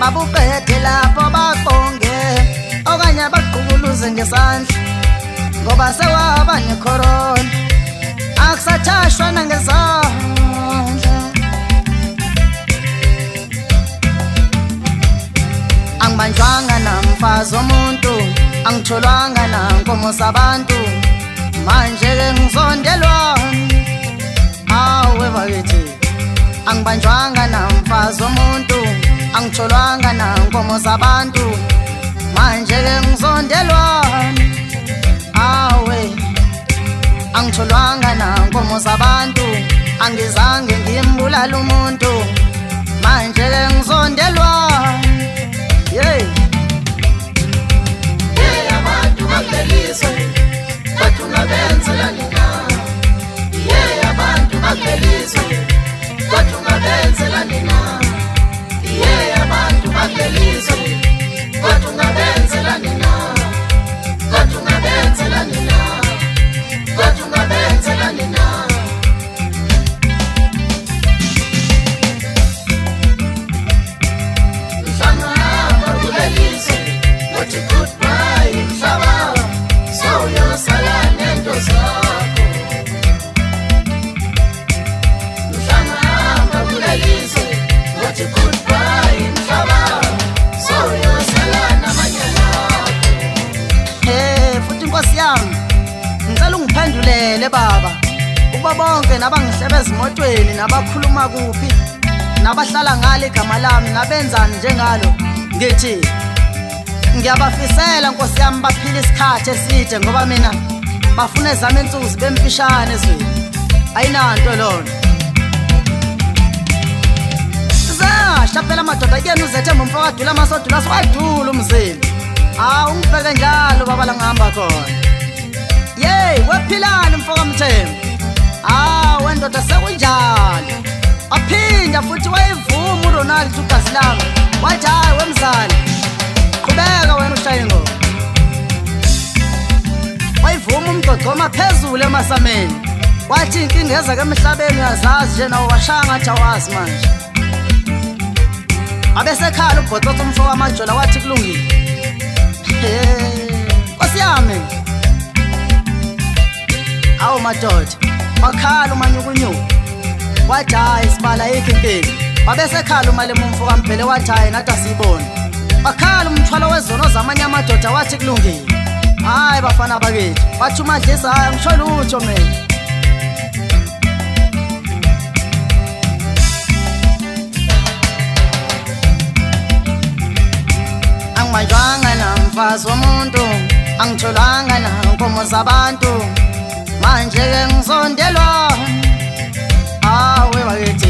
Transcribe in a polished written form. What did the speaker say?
abuqede lapho baqonge okanye baqhukuluze ngesandla ngoba sewaba necorona akusathashwa nangezandla angibanjwanga namfazi omuntu angitholwanga nankomo sabantu manje ke ngizondelwa awe bakithi angibanjwanga namfazi omuntu angitholwanga nankomo zabantu manje ke ngizondelwa awe angitholwanga nankomo zabantu angizange ngimbulala umuntu manje ke ngizondelwa yeah abantu bakelizwe bathi ungabenzela nina abantu bakelizwe bathi ungabenzela nina abantu bakelizwe bathi ungabenzela nina bathi ungabenzela nina bathi ungabenzela nina goodbye mhlaba sawuyosala nento zakho mhlaba kulelizwe wathi goodbye mhlaba sawuyosala namanyala futhi inkosi yami ngicela ungiphendulele baba kuba bonke nabangihlebe ezimotweni nabakhuluma kuphi nabahlala ngale igama lami nabenzani njengalo ngithi ngiyabafisela nkosi yami baphila isikhathi eside ngoba mina bafuna ezami insuku zibemfishane ezweni ayinanto lona zasha phela madoda kuyena uzethemba umfoko adula amasodula swadula umzimba ungibheke njalo baba la ngihamba khona wephilani mfoko Mthembu wendoda sekunjalo aphinda futhi wayivuma uRonald ugazi lami wathi hayi wemzali qhubeka wena uShayingo wayivuma umgqogqoma phezulu emasameni wathi inkinga eza ke emhlabeni uyazazi nje nawo washanga athi awazi manje abesekhala ubhototho umfoko wamajola wathi kulungile Nkosi yami awu madoda wakhala umanyukunyuku wathi hayi sibala yikho impilo wabesekhala umalemu umfoko kamphele wathi hayi nathi asiyibona bakhala umthwalo wezono zamanye amadoda wathi kulungile hayi bafana bakithi wathi uMadlisa hayi ngisho lutho mina angibanjwanga namfazi womuntu angitholwanga nankomo zabantu manje ke ngizondelwa awe bakithi